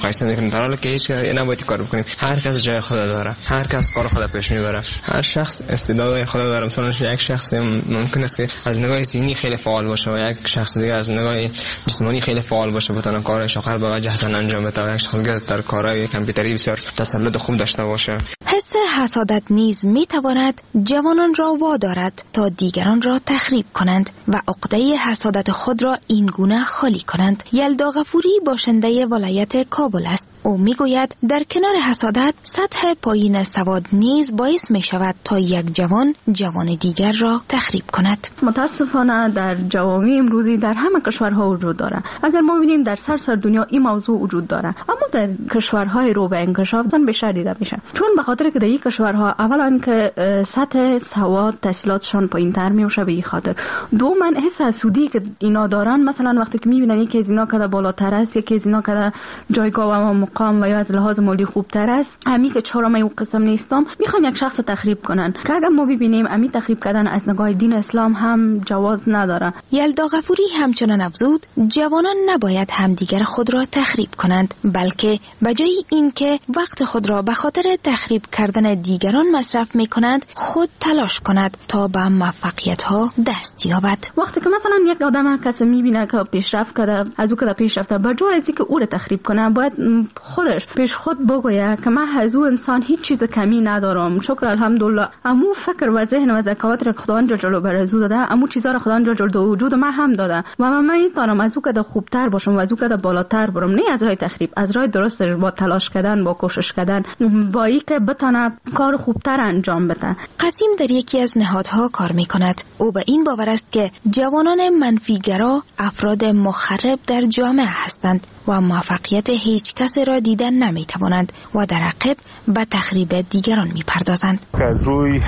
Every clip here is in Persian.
قایسته میکنیم، در حالی که هیچ نباید کار بکنیم. هر کس جای خود داره، هر کس کار خود پیش میبره، هر شخص استعداد خود داره. مثلا یک شخص ممکن است که از نگاه ذهنی خیلی فعال باشه و یک شخص دیگه از نگاه جسمانی خیلی فعال باشه، بتونه کارش آخر به وجه حسن انجام بده و یک شخص دیگه در کارهای کامپیوتری بسیار تسلط خوب داشته باشه. حس حسادت نیز میتواند جوانان را وادارد تا دیگران را تخریب کنند و عقده حسادت خود را این گونه خالی کنند. یلدا غفوری باشنده ولایت کابل است. او میگوید در کنار حسادت سطح پایین سواد نیز باعث می شود تا یک جوان دیگر را تخریب کند. متاسفانه در جوامع امروزی در همه کشورها وجود داره. اگر ما ببینیم در سراسر دنیا این موضوع وجود داره، اما در کشورهای رو به انکشاف بیشتر دیده میشه. چون به خاطر که در این کشورها اولا که سطح سواد تحصیلاتشان پایین‌تر میشه، به این خاطر. دوما حس حسودی که اینا دارن، مثلا وقتی که میبینن یکی از اینا کده بالاتر است، یکی از اینا کده جایگاه و مقام و یا از لحاظ مالی خوبتر است، امی که چهارم او قسم نیستم، میخوان یک شخص تخریب کنن که اگر ما ببینیم امی تخریب کردن از نگاه دین اسلام هم جواز نداره. یلدا غفوری همچنان افزود جوانان نباید همدیگر خود را تخریب کنند، بلکه بجای اینکه وقت خود را به خاطر تخریب کردن دیگران مصرف میکنند، خود تلاش کند تا به موفقیت ها دست یابد. وقتی که مثلا یک آدم کسی میبینه که پیشرفت کرده، از او که پیشرفته، بجای از اینکه او را تخریب کنه، باید خودش پیش خود بگویه که من از او انسان هیچ چیز کمی ندارم، شکر الحمدلله، امو فکر و ذهن و ذکاوت را خداوند جل بر از او داده، امو چیزا را خداوند جل در وجود من هم داده و من میتونم از او که خوبتر باشم و از او که بالاتر برم، نه از راه تخریب، از راه درست، با تلاش کردن، با کوشش کردن، با اینکه بتونه کار خوبتر انجام بده. قاسم در یکی از نهادها کار میکند. او به این باور است که جوانان منفیگرا افراد مخرب در جامعه هستند و موفقیت هیچ کس را دیدن نمیتوانند و در عقب به تخریب دیگران میپردازند. از روی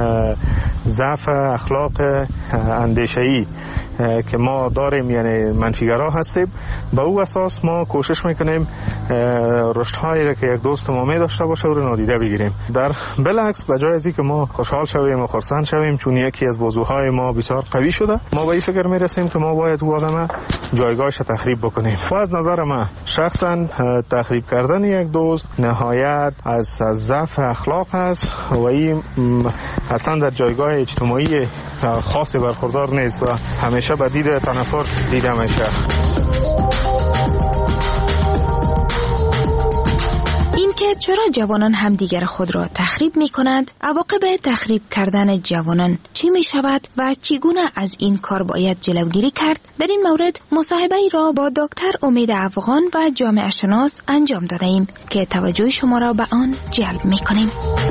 ضعف اخلاق اندیشه‌ای که ما داریم، یعنی منفیگرا هستیم، به او اساس ما کوشش میکنیم رشدهایی را که یک دوست ما می داشته باشه او را نادیده بگیریم. در بالعکس بجای از اینکه ما خوشحال شویم و خرسند شویم چون یکی از بازوهای ما بسیار قوی شده، ما به این فکر میرسیم که ما باید او آدم جایگاهش تخریب بکنیم. و از نظر من شخصا تخریب کردن یک دوست نهایت از ضعف اخلاق است و این اصلا در جایگاه اجتماعی خاصی برخوردار نیست و همیشه به دید تنفر دیده میشه. اینکه چرا جوانان همدیگر خود را تخریب می کنند، عواقب تخریب کردن جوانان چی می شود و چگونه از این کار باید جلوگیری کرد، در این مورد مصاحبه را با دکتر امید افغان و جامعه شناس انجام داده ایم که توجه شما را به آن جلب می کنیم.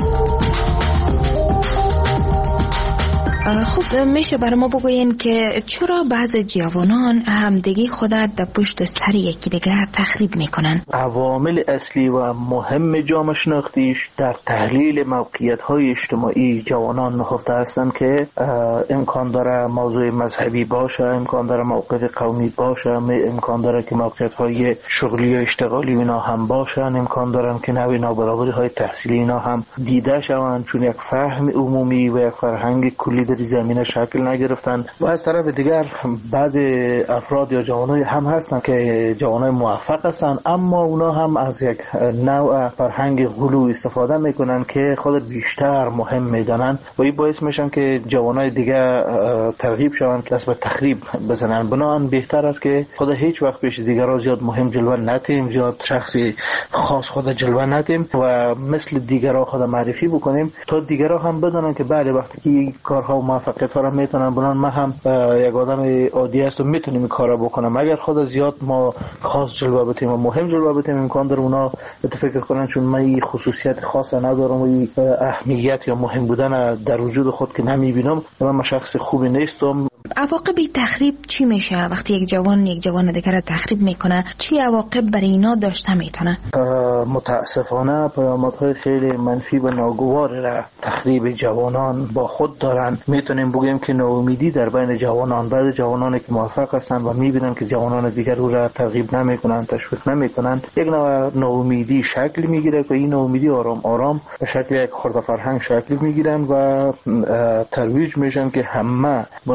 خب میشه برای ما بگوین که چرا بعض جوانان همدیگه خود در پشت سر یکی دیگه تخریب میکنن؟ عوامل اصلی و مهم جامعه شناختیش در تحلیل موقعیت‌های اجتماعی جوانان نهفته هستند که امکان داره موضوع مذهبی باشه، امکان داره موقف قومی باشه، امکان داره که موقعیت‌های شغلی و اشتغالی اینا هم باشن، امکان دارن که نوع نابرابری‌های تحصیلی اینا هم دیده شوند چون یک فهم عمومی و یک فرهنگ کلی در زمینه شکل نگرفتن. و از طرف دیگر بعضی افراد یا جوانای هم هستن که جوانای موفق هستن اما اونا هم از یک نوع فرهنگ غلو استفاده میکنن که خود بیشتر مهم میدانن و این باعث میشن که جوانای دیگه ترغیب شوند که دست به تخریب بزنن. بنابراین بهتر است که خود هیچ وقت پیش دیگران زیاد مهم جلوه ندیم، زیاد شخصی خاص خود جلوه ندیم و مثل دیگران خود معرفی بکنیم تا دیگران هم بدونن که بله وقتی که کارها و موفقیت ها را میتونن بنان من هم یک آدم عادی هستم میتونم این کار را بکنم. اگر خود زیاد ما خاص جلوه بدیم و مهم جلوه بدیم امکان داره اونا فکر کنن چون من این خصوصیت خاص ندارم و این اهمیت یا مهم بودن در وجود خود که نمیبینم من شخص خوبی نیستم. عواقب تخریب چی میشه وقتی یک جوان دیگر تخریب میکنه؟ چی عواقب برای اینا داشته میتونه؟ متاسفانه پیامدهای خیلی منفی و ناگوار را تخریب جوانان با خود دارن. میتونیم بگیم که ناامیدی در بین جوانان، بعضی جوانانی که موفق هستن و میبینن که جوانان دیگر او را ترغیب نمیکنن، تشویق نمیکنن، یک نوع ناامیدی شکل میگیره که این ناامیدی آرام آرام به شکل یک خرده فرهنگ شکل میگیرن و ترویج میشن که همه بنا از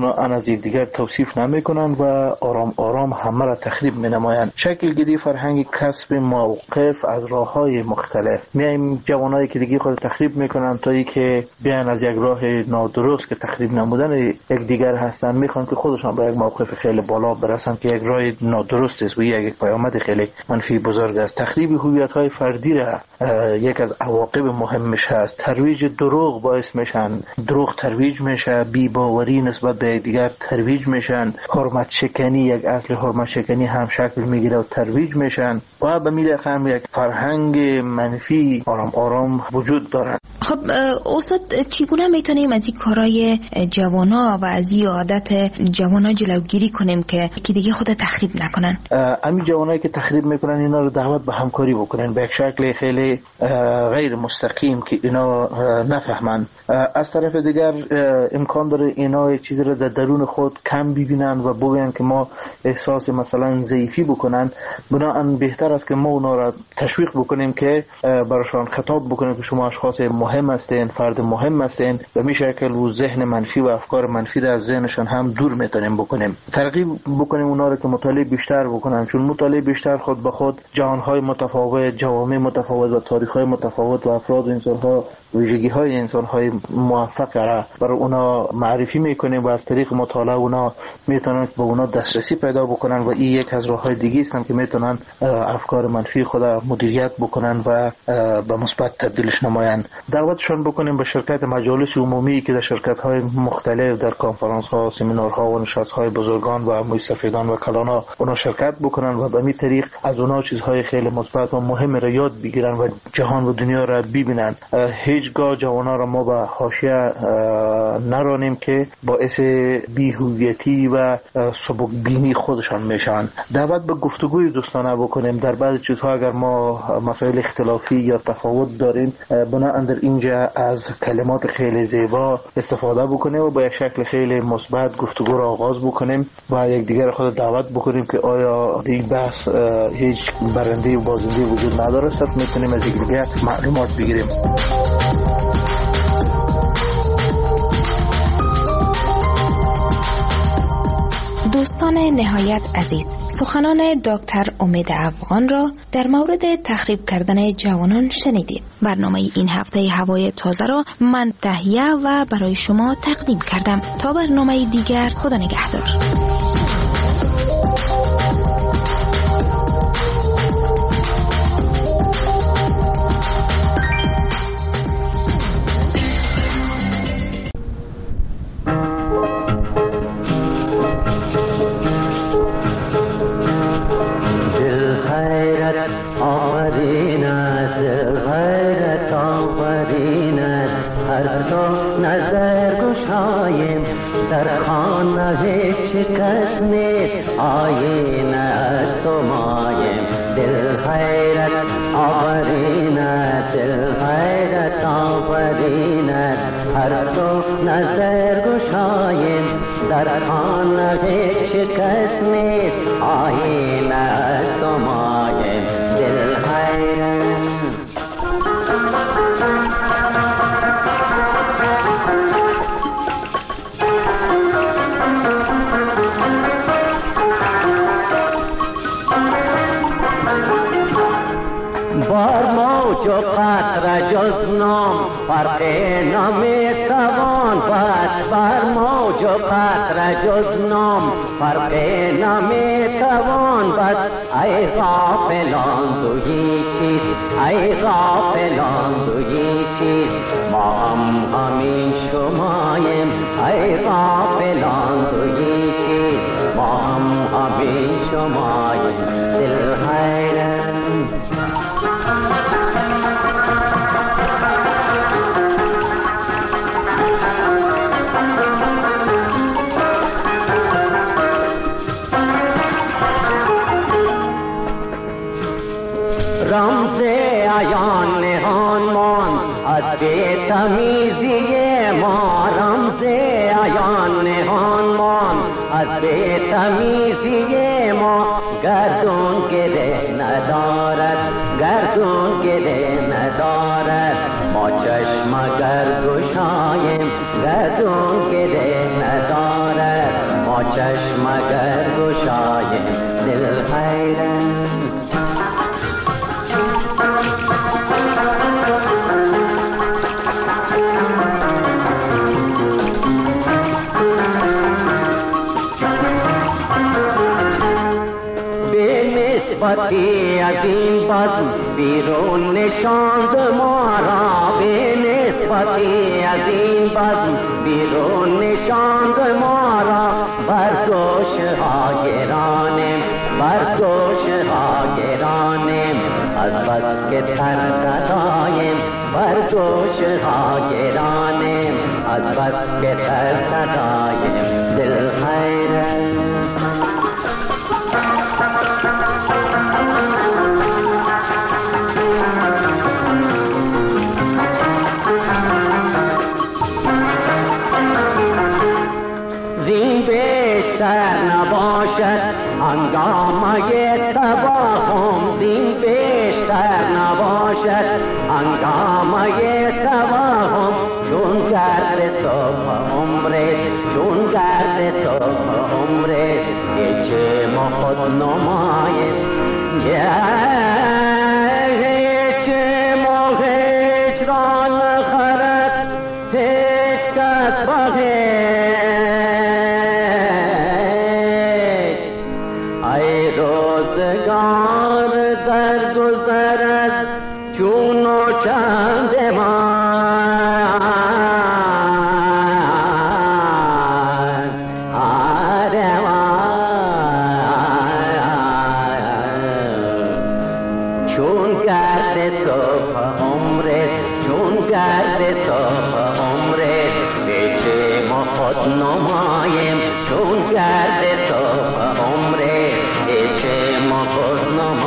از یکدیگر توصیف نمیکنند و آرام آرام همه را تخریب مینمایند. شکل گیری فرهنگ کسب موقف از راههای مختلف. میایم جوانایی که دیگه خود تخریب میکنن تا اینکه بیان از یک راه نادرست که تخریب نمودن یکدیگر هستن میخوان که خودشان به یک موقف خیلی بالا برسن که یک راه نادرست است و یک پیامد خیلی منفی بزرگ است. تخریب هویت‌های فردی را یک از عواقب مهمش هست. ترویج دروغ باعث میشن، دروغ ترویج میشه، بی‌باوری نسبت به دیگر ترویج میشن، حرمت شکنی، یک اصل حرمت شکنی هم شکل میگیره و ترویج میشن و به میل هم یک فرهنگ منفی آرام آرام وجود دارد. خب استاد چگونه میتونیم از این کارهای جوانا و از این عادت جوانا جلوگیری کنیم که دیگه خود تخریب نکنن؟ همین جوانایی که تخریب میکنن اینا رو دعوت به همکاری بکنن به یک شکل خیلی غیر مستقیم که اینا نفهمن. از طرف دیگر امکان داره اینا یک چیزی رو در درون خود کم ببینن و بگن که ما احساس مثلا ضعیفی بکنن. بنابراین بهتر است که ما اونا را تشویق بکنیم که براشون خطاب بکنیم که شما اشخاص مهم هستین، فرد مهم هستین و می شکل و ذهن منفی و افکار منفی را از ذهنشان هم دور میتونیم بکنیم. ترغیب بکنیم اونا را که مطالعه بیشتر بکنن، چون مطالعه بیشتر خود به خود جهانهای متفاوت، جوامع متفاوت و تاریخ‌های متفاوت و افراد و انسان‌ها، ویژگی‌های انسان‌های موفق را برای اونا معرفی میکنیم و از طریق مطالعه اونا میتونن به اونا دسترسی پیدا بکنن و این یک از راه‌های دیگه است که میتونن افکار منفی خود مدیریت بکنن و به مثبت تبدیلش نمایند. دعوتشون بکنیم به شرکت مجالس عمومی که در شرکت‌های مختلف، در کنفرانس‌ها، سمینارها و نشست‌های بزرگان و موسیقیدان و کلانا اونا شرکت بکنن و به این طریق از اونا چیزهای خیلی مثبت و مهم را یاد بگیرن و جهان و دنیا را ببینن. هیچگاه جوانا را ما به حاشیه نرانیم که باعث بی‌هویتی و سبکبینی خودشان میشن. دعوت به گفتگوی دوستانه بکنیم. در بعضی چیزها اگر ما مسائل اختلافی یا تفاوت داریم بنابراین در اینجا از کلمات خیلی زیبا استفاده بکنیم و با یک شکل خیلی مثبت گفتگو را آغاز بکنیم و یک دیگر خود دعوت بکنیم که آیا این بحث هیچ برنده و بازنده وجود نداره، میتونیم از یک دیگر معلومات بگیریم. دوستان نهایت عزیز، سخنان دکتر امید افغان را در مورد تخریب کردن جوانان شنیدید. برنامه این هفته هوای تازه را من تهیه و برای شما تقدیم کردم. تا برنامه دیگر، خدا نگهدار. نظر گشایم در خانه شکست نیست، آینه از تو مایم. دل خیرت آفرینت، دل خیرت آفرینت، هر تو نظر گشایم در خانه شکست نیست، آینه از تو مایم. دل خیرت جو قطر جز نام فرق نمیتوان بست، بر موج و قطر جز نام فرق نمیتوان بست. ای غافلان دویی چیست، ای غافلان دویی چیست، ما هم همین شمایم. ای غافلان دویی چیست، ما هم همین شمایم. دل خیرت رمز عیان نهان مان از بی‌تمیزی ما، رمز عیان نهان مان از بی‌تمیزی ما. گردون گره ندارد، گردون گره ندارد، ما چشم گر گشایم. گردون گره ندارد، ما چشم اگر گشایم دل حیرت. نسبتی از این بزم بیرون نشاند ما را، به نسبتی از این بزم بیرون نشاند ما را. بر گوشه ها گرانیم، بر گوشه ها گرانیم، از بس که ترصداییم. بر گوشه ها گرانیم، از بس که ترصداییم دل حیرت. زین بیشتر نباشد هنگامه تباهم، زین بیشتر نباشد هنگامه تباهم. چون گرد صبح عمرش، چون گرد صبح عمرش، هیچ ما خود نماییم. هیچ ما هیچ را نخرد هیچ کس با هیچ. ای روزگار در گذرد چون و چند من، چون گرد صبح عمرش، چون گرد صبح عمرش، هیچ ما خود نماییم. چون گرد صبح عمرش، هیچ ما خود نماییم.